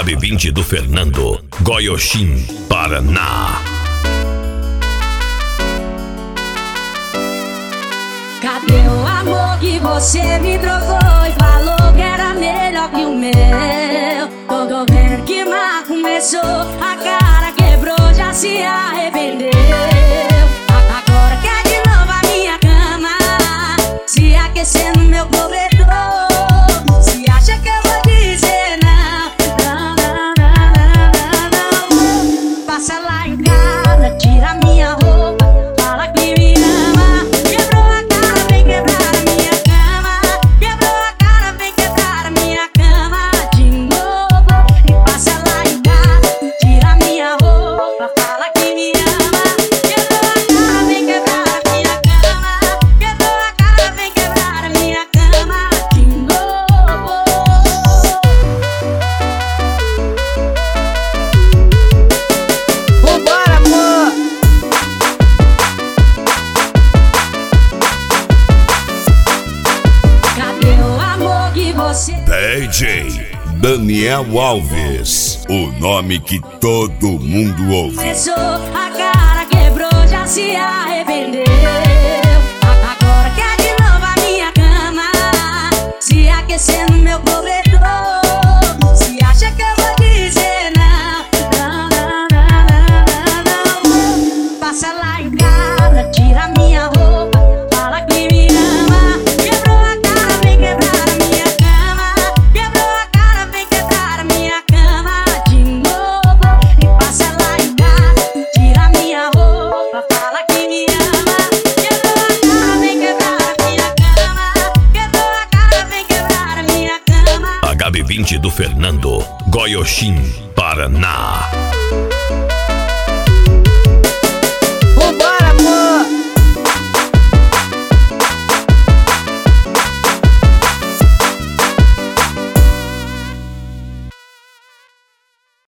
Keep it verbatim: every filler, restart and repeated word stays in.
B vinte do Fernando, Goiôxim, Paraná. Cadê o amor que você me trocou e falou que era melhor que o meu? Tô vendo que mal começou, a cara quebrou, já se arrependeu. Agora quer de novo a minha cama, se aquecer no meu cobertor. Se acha que eu vou dizer não, não, não, não, não, não. Passa lá em casa, tira minha roupa, fala que me ama. Quebrou a cara, vem quebrar a minha cama. Quebrou a cara, vem quebrar a minha cama de novo. E passa lá em casa, tira minha roupa, fala que me ama. Quebrou a cara, vem quebrar a minha cama. Quebrou a cara, vem quebrar a minha cama de novo. Vambora, amor! Cadê o amor que você D J Daniel Alves, o nome que todo mundo ouve. começou? A cara quebrou, já se arrependeu. Agora quer de novo a minha cama, se aquecer no meu cobertor. Se acha que eu vou dizer não, não, não, não, não, não. Passa lá em casa, tira minha roupa, fala que me ama. Quebrou a cara, vem quebrar a minha cama. Quebrou a cara, vem quebrar a minha cama de novo. E passa lá em casa, tira minha roupa, fala que me ama. Quebrou a cara, vem quebrar a minha cama. Quebrou a cara, vem quebrar a minha cama. H B vinte do Fernando, Goiôxim, Paraná.